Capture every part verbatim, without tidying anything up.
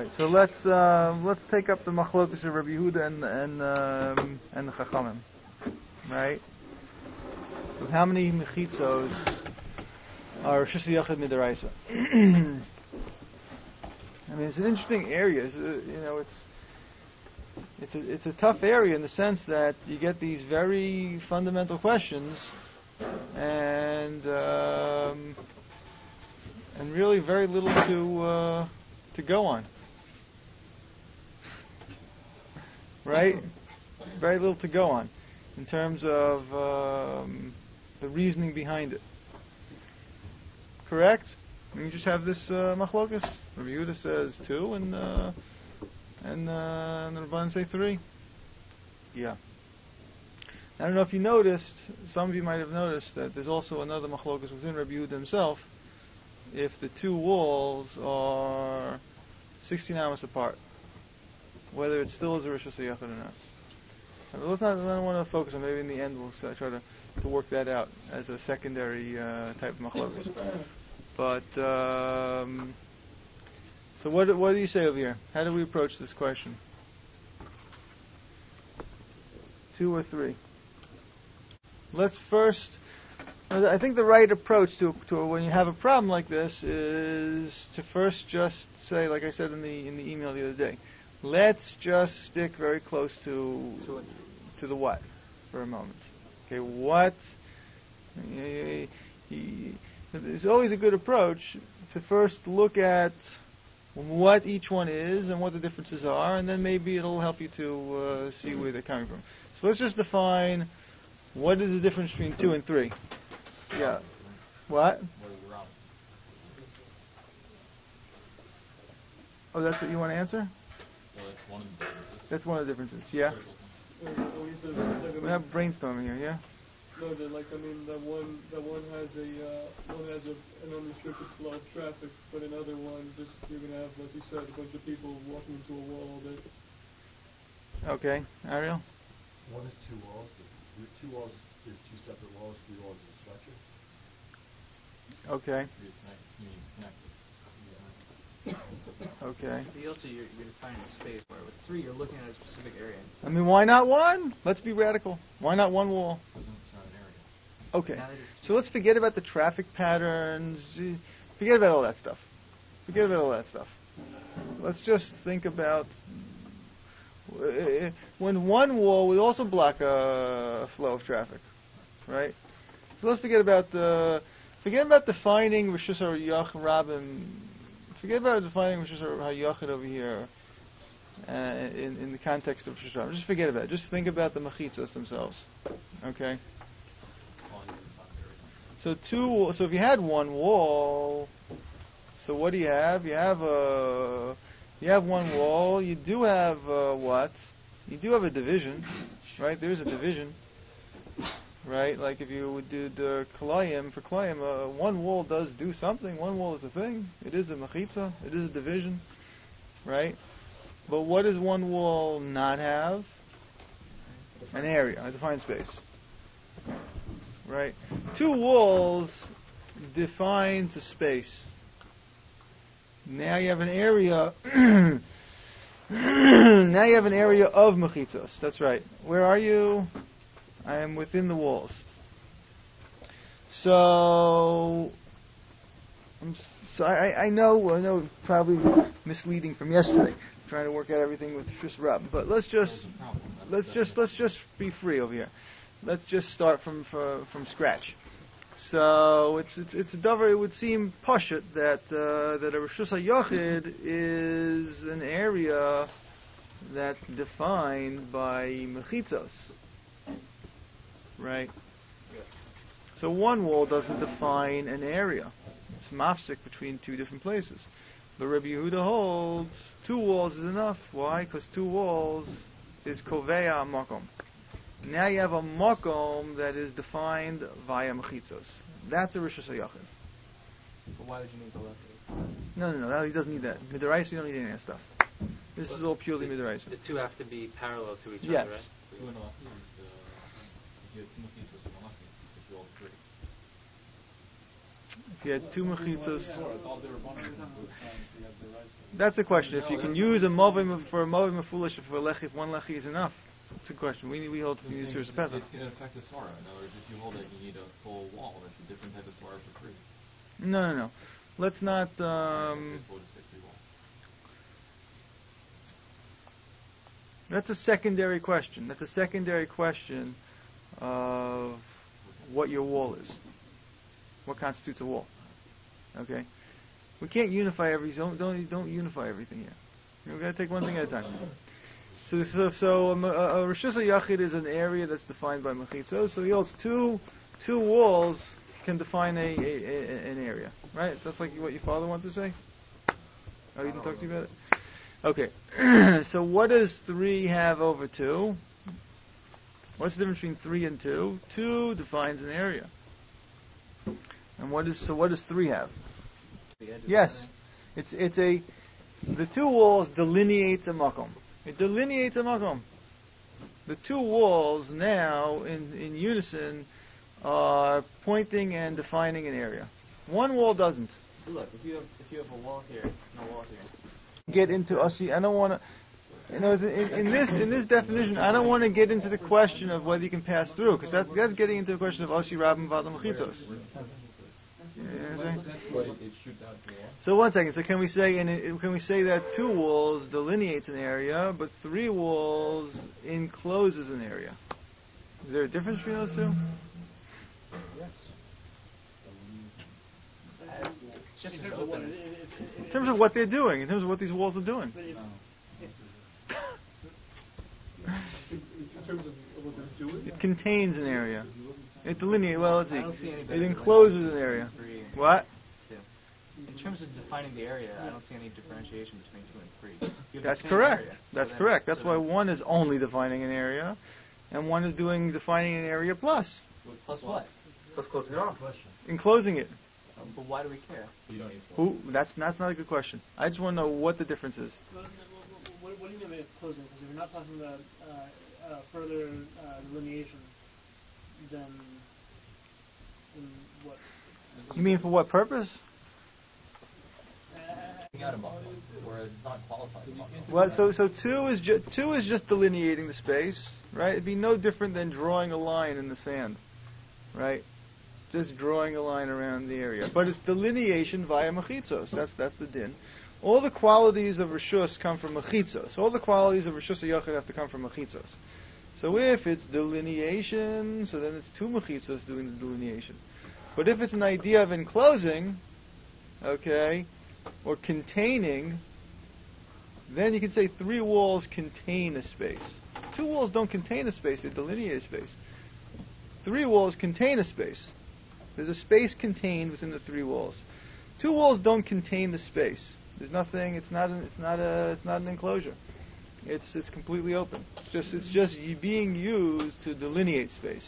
right. So let's uh, let's take up the machlokus of Rabbi Yehuda and and um, and the Chachamim. Right. So how many mechitzos are Rishus Yachid Midaraisa? I mean, it's an interesting area. It's, uh, you know, it's it's a, it's a tough area in the sense that you get these very fundamental questions, and um, and really very little to uh, to go on. Right? Very little to go on in terms of um, the reasoning behind it. Correct? And you just have this uh, machlokas. Rabbi Yehuda says two, and uh, and uh, and the Rabbanan say three. Yeah. I don't know if you noticed. Some of you might have noticed that there's also another machlokas within Rabbi Yehuda himself. If the two walls are sixteen amos apart, whether it still is a Rishus HaYachid or not. Let's not, I don't want to focus on. Maybe in the end we'll uh, try to, to work that out as a secondary uh, type of machlokas. But um, so what what do you say over here? How do we approach this question? Two or three? Let's first. I think the right approach to to when you have a problem like this is to first just say, like I said in the in the email the other day, let's just stick very close to to the what for a moment. Okay, what? It's always a good approach to first look at what each one is and what the differences are, and then maybe it'll help you to uh, see where they're coming from. So let's just define what is the difference between two and three. Yeah. What? Oh, that's what you want to answer? Well, that's one of the differences. That's one of the differences, yeah? We have brainstorming here, yeah? No, like, I mean, that one, that one has a, uh, one has a, an unrestricted flow of traffic, but another one, just, you're going to have, like you said, a bunch of people walking into a wall all day. Okay. Ariel? One is two walls. The two walls is two separate walls. Three walls is a structure. Okay. Three is connected. Three is connected. Okay. But also, you're, you're defining space, where with three, you're looking at a specific area. I mean, why not one? Let's be radical. Why not one wall? It's not an area. Okay. So let's forget about the traffic patterns. Forget about all that stuff. Forget about all that stuff. Let's just think about when one wall would also block a flow of traffic, right? So let's forget about the forget about defining Rishus HaYachid Rabim. Forget about defining Rishus HaYachid over here uh, in in the context of Rishus Rabim. Just forget about it. Just think about the mechitzos themselves. Okay. So two. So if you had one wall, so what do you have? You have a. You have one wall. You do have uh, what? You do have a division, right? There's a division, right? Like if you would do the kolayim for kolayim, uh, one wall does do something. One wall is a thing. It is a mechitza. It is a division, right? But what does one wall not have? An area, a defined space, right? Two walls defines a space. Now you have an area. Now you have an area of mechitzos. That's right. Where are you? I am within the walls. So, so I, I know, I know, probably misleading from yesterday. I'm trying to work out everything with Rishus Rab, but let's just, let's just, let's just be free over here. Let's just start from from, from scratch. So it's it's it's a davar. It would seem pashut that uh, that a Rishus HaYachid is an area that's defined by mechitzos, right? So one wall doesn't define an area. It's mafsik between two different places. But Rabbi Yehuda holds two walls is enough. Why? Because two walls is koveya makom. Now you have a makom that is defined via mechitzos. That's a Rishus HaYachid. But why would you need the left? No, no, no. He doesn't need that. Midaraisa, you don't need any of that stuff. This but is all purely the, Midaraisa. The two have to be parallel to each yes. other, right? Two and a half is uh, if you have two mechitzos and one if you all three. If you had two mechitzos. That's a question. If you can use a movim for a movim foolish for a lechi, if one lechi is enough. It's a question. We we hold to use it's, a pesach. it's going to affect the svara. In other words, if you hold that you need a full wall, that's a different type of svara for three. No, no, no. Let's not. Um, Okay, so we'll just say three walls. that's a secondary question. That's a secondary question of what your wall is. What constitutes a wall? Okay. We can't unify every. Don't don't don't unify everything here. We've got to take one thing at a time. So, so, so um, a, a Rosh Yachid is an area that's defined by Mechitzo. So he holds two, two walls can define a, a, a an area, right? That's like what your father wanted to say. Oh, he didn't talk to you about it. Okay. So what does three have over two? What's the difference between three and two? Two defines an area. And what is so? What does three have? Yes, it's it's a the two walls delineates a makom. It delineates a makom. The two walls now, in, in unison, are pointing and defining an area. One wall doesn't. Look, if you have if you have a wall here and a wall here. Get into Asi. I don't want to. You know, in, in this in this definition, I don't want to get into the question of whether you can pass through, because that, that's getting into the question of Asi Rabim Vadam Chitzos. So one second. So can we say and it, can we say that two walls delineates an area, but three walls encloses an area? Is there a difference between those two? Yes. It's just In as terms of what open it- as- it- it- In terms of what they're doing, in terms of what these walls are doing. But if- in terms of what they're doing, It contains an area. It delineates. Well, let's see. I don't see any It better encloses an area. Three. What? Two. In terms of defining the area, I don't see any differentiation between two and three. You have the That's same correct. area, so That's then- correct. That's so why then- one is only defining an area, and one is doing defining an area plus Plus what? Let's close it off. Question. enclosing it. But why do we care? You don't need four. Who? That's that's not a good question. I just want to know what the difference is. What, what, what do you mean by closing? Because if you're not talking about uh, uh, further uh, delineation, then in what? You mean for what purpose? Taking out a muck, whereas it's not qualified as muck. Well, so so two is ju- two is just delineating the space, right? It'd be no different than drawing a line in the sand, right? Just drawing a line around the area, but it's delineation via mechitzos. That's that's the din. All the qualities of rishus come from mechitzos. All the qualities of rishus yachid have to come from mechitzos. So if it's delineation, so then it's two mechitzos doing the delineation. But if it's an idea of enclosing, okay, or containing, then you can say three walls contain a space. Two walls don't contain a space, they delineate a space. Three walls contain a space. There's a space contained within the three walls. Two walls don't contain the space. There's nothing. It's not. An, it's not a. It's not an enclosure. It's. It's completely open. It's just. It's just y- being used to delineate space.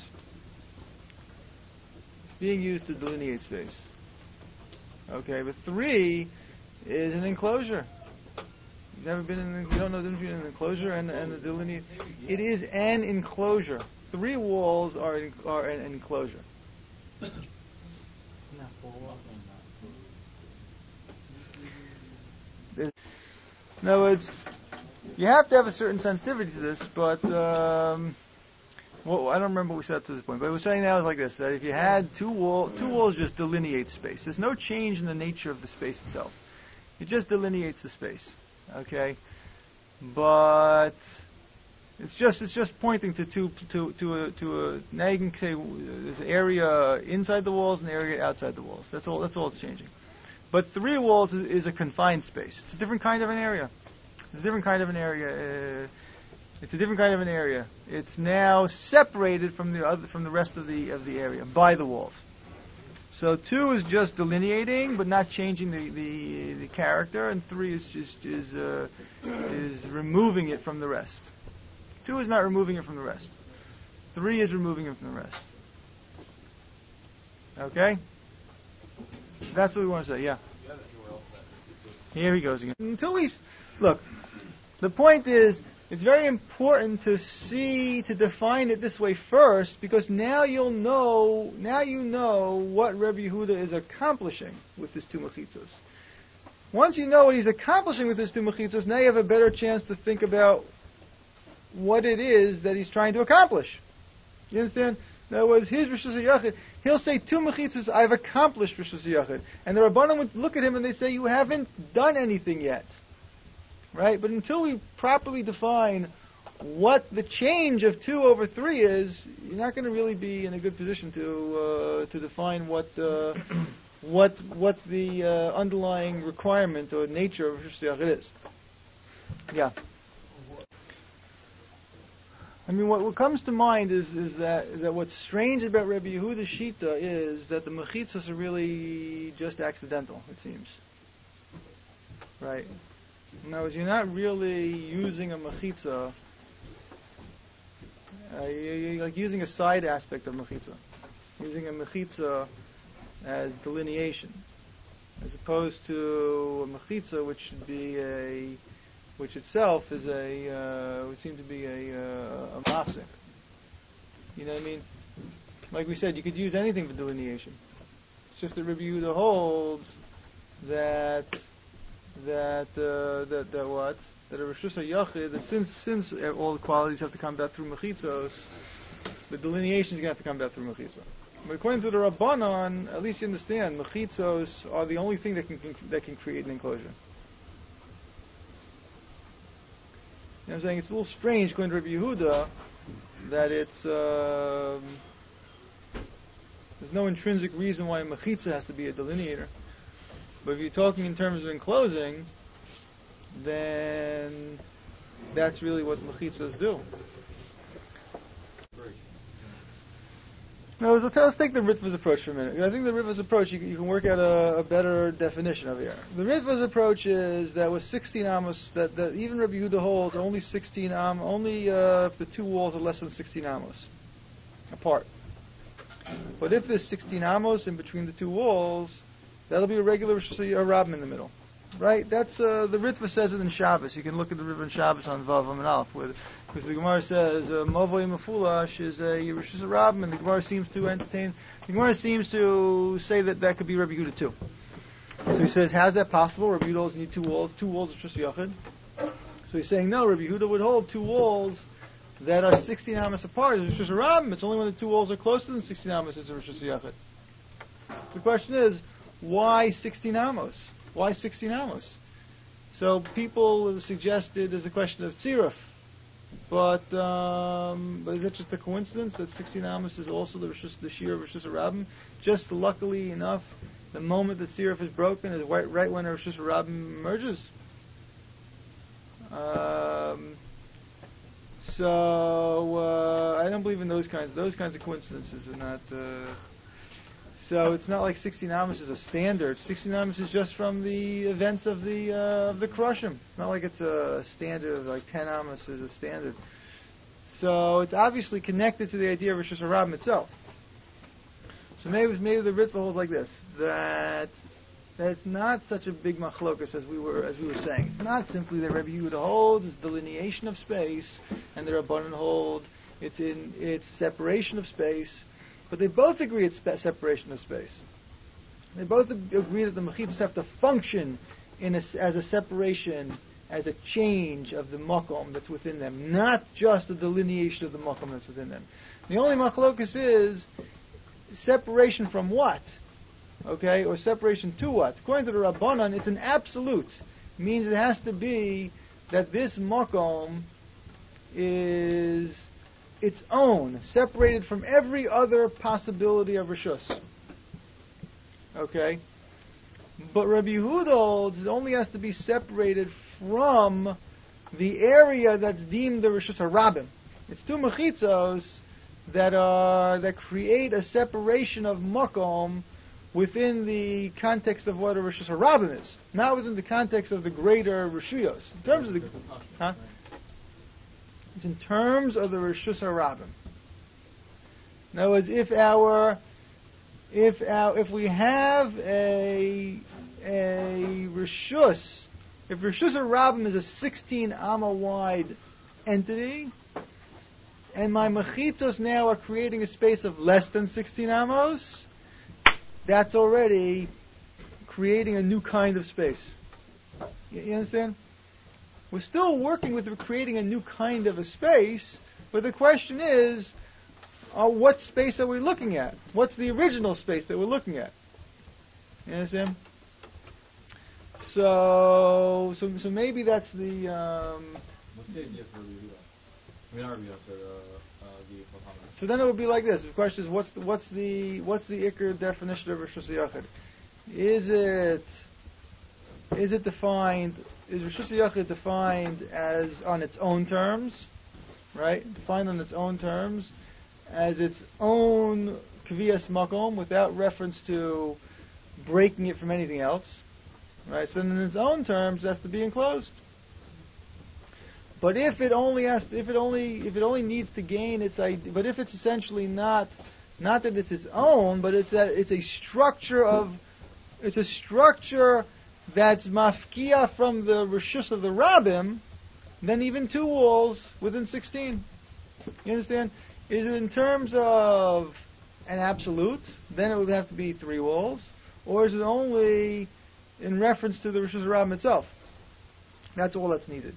It's being used to delineate space. Okay, but three is an enclosure. You've never been in. You don't know the difference between an enclosure and and the delineate. It is an enclosure. Three walls are an, are an enclosure. In other words, you have to have a certain sensitivity to this, but um, well, I don't remember what we said to this point. But we're saying now is like this: that if you had two wall, two walls just delineate space. There's no change in the nature of the space itself. It just delineates the space. Okay, but it's just it's just pointing to two to to a to a. Now you can say there's an area inside the walls and an area outside the walls. That's all. That's all it's changing. But three walls is, is a confined space. It's a different kind of an area. It's a different kind of an area. Uh, it's a different kind of an area. It's now separated from the other from the rest of the of the area by the walls. So two is just delineating, but not changing the, the, the character, and three is just is uh, is removing it from the rest. Two is not removing it from the rest. Three is removing it from the rest. Okay? That's what we want to say, yeah. Here he goes again. Until we... Look, the point is, it's very important to see, to define it this way first, because now you'll know, now you know what Rebbe Yehuda is accomplishing with his two mechitzos. Once you know what he's accomplishing with his two mechitzos, now you have a better chance to think about what it is that he's trying to accomplish. You understand? In other words, his Rishus HaYachid, he'll say two mechitzos, I've accomplished Rishus HaYachid. And the Rabbanim would look at him and they say, you haven't done anything yet. Right? But until we properly define what the change of two over three is, you're not going to really be in a good position to uh, to define what uh, what what the uh, underlying requirement or nature of Rishus HaYachid is. Yeah. I mean, what, what comes to mind is, is that is that what's strange about Rabbi Yehuda's Shita is that the mechitzos are really just accidental, it seems. Right? In other words, you're not really using a mechitza, uh, you're like using a side aspect of mechitza. Using a mechitza as delineation, as opposed to a mechitza which should be a which itself is a, uh, would seem to be a, uh, a mafsek. You know what I mean? Like we said, you could use anything for delineation. It's just that Rabbi Yehuda holds that, that, uh, that, that what? That a Rishus HaYachid, that since, since all the qualities have to come back through mechitzos, the delineation is going to have to come back through mechitzah. But according to the Rabbanon, at least you understand, mechitzos are the only thing that can, that can create an enclosure. You know what I'm saying? It's a little strange, according to Rabbi Yehuda, that it's um, there's no intrinsic reason why a mechitza has to be a delineator. But if you're talking in terms of enclosing, then that's really what mechitzas do. Now, let's, let's take the Ritva's approach for a minute. I think the Ritva's approach, you, you can work out a, a better definition of here. The Ritva's approach is that with sixteen amos, that, that even Rabbi Yehuda holds only sixteen amos, only uh, if the two walls are less than sixteen amos apart. But if there's sixteen amos in between the two walls, that'll be a regular Rishus HaRabim in the middle. Right? That's uh, the Ritva says it in Shabbos. You can look at the Ritva in Shabbos on Vav Amud Aleph, because the Gemara says Mavoi Mefulash is a Rishus HaRabim, and the Gemara seems to entertain. The Gemara seems to say that that could be Rabbi Yehuda too. So he says, how's that possible? Rabbi Yehuda holds need two walls, two walls of Rishus HaYachid. So he's saying no. Rabbi Yehuda would hold two walls that are sixteen amos apart. It's Rishus HaRabim. It's only when the two walls are closer than sixteen amos it's a Rishus HaYachid. The question is, why sixteen amos? Why sixteen amos? So people have suggested there's a question of tziruf. But, um, but is that just a coincidence that sixteen amos is also the Rishus, the Shir of Rishus HaRabim? Just luckily enough, the moment that tziruf is broken is right, right when Rishus HaRabim emerges. Um, so uh, I don't believe in those kinds. Those kinds of coincidences are not. Uh, So it's not like sixteen amos is a standard. sixteen amos is just from the events of the uh, of the Krushim. It's not like it's a standard of like ten amos is a standard. So it's obviously connected to the idea of Rishus HaRabim itself. So maybe maybe the Ritva holds like this, that that it's not such a big machlokas as we were as we were saying. It's not simply that Rabbi Yehuda holds it's delineation of space, and the Rabbanan hold it's in it's separation of space. But they both agree it's spe- separation of space. They both ag- agree that the mechitzos have to function in a, as a separation, as a change of the makom that's within them, not just a delineation of the makom that's within them. The only machlokus is separation from what? Okay, or separation to what? According to the Rabbanan, it's an absolute. It means it has to be that this makom is its own, separated from every other possibility of Rishus. Okay? But Rabbi Yehuda holds it only has to be separated from the area that's deemed the Rishus HaRabim. It's two mechitzos that are that create a separation of makom within the context of what a Rishus HaRabim is, not within the context of the greater Rishuyos. In terms of the, huh? It's in terms of the Rishus HaRabim. In other words, if our, if our, if we have a a Rishus, if Rishus HaRabim is a sixteen amma wide entity, and my mechitzos now are creating a space of less than sixteen amos, that's already creating a new kind of space. You, you understand? We're still working with creating a new kind of a space, but the question is, uh, what space are we looking at? What's the original space that we're looking at? You understand? So, so, so maybe that's the. Um, What's the idea for Rehuda? I mean, not Rehuda, for uh, uh, the Muhammad. so then it would be like this. The question is, what's the what's the what's the Iker definition of Rishus Yachid? Is it is it defined? Is Rishus Yachid defined as on its own terms, right? Defined on its own terms, as its own Kviyas Makom, without reference to breaking it from anything else, right? So in its own terms, it has to be enclosed. But if it only has, to, if it only, if it only needs to gain its idea, but if it's essentially not, not that it's its own, but it's a, it's a structure of, it's a structure that's mafkia from the rishus of the rabbim, then even two walls within sixteen. You understand? Is it in terms of an absolute? Then it would have to be three walls. Or is it only in reference to the Rishus Rabbim itself? That's all that's needed.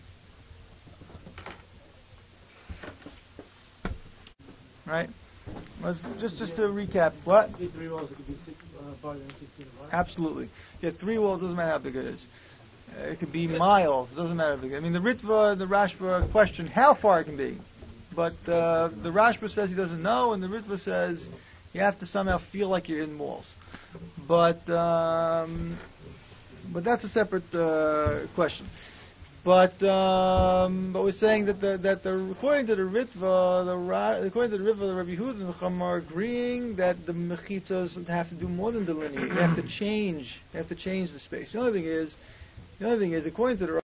Right? Let's just just to recap. What? Three walls, it could be six, uh, farther than sixteen, right? Absolutely. Yeah, three walls doesn't matter how big it is. Uh, it could be miles. Doesn't matter how big. I mean, the Ritva and the Rashba question how far it can be, but uh, the Rashba says he doesn't know, and the Ritva says you have to somehow feel like you're in walls. But um, but that's a separate uh, question. But um, but we're saying that the that the according to the Ritva, the Ra, according to the Ritva, the Rabbi Yehuda and the Chama are agreeing that the mechitzos have to do more than delineate. They have to change. They have to change the space. The only thing is, the only thing is, according to the